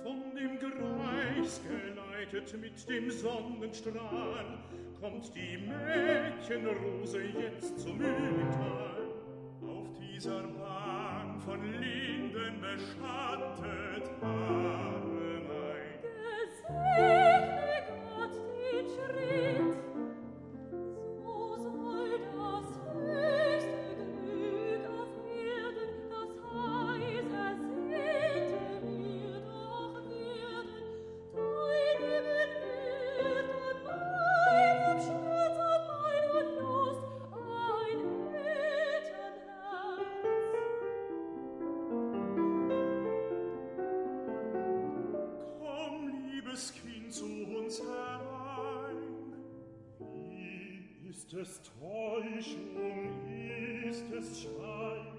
Von dem Greis geleitet mit dem Sonnenstrahl kommt die Mädchenrose jetzt zum Mühlental. Auf dieser Bahn von Linden beschattet allein. Gesegne Gott den Schritt, so soll das höchste Glück auf Erden, das heiß ersehnte mir doch werden. Deine Genüge, meinem Schmerz und meiner Lust, ein Elternherz. Komm, liebes Kind, zu uns herein. Wie ist es Täuschung, ist es Schein?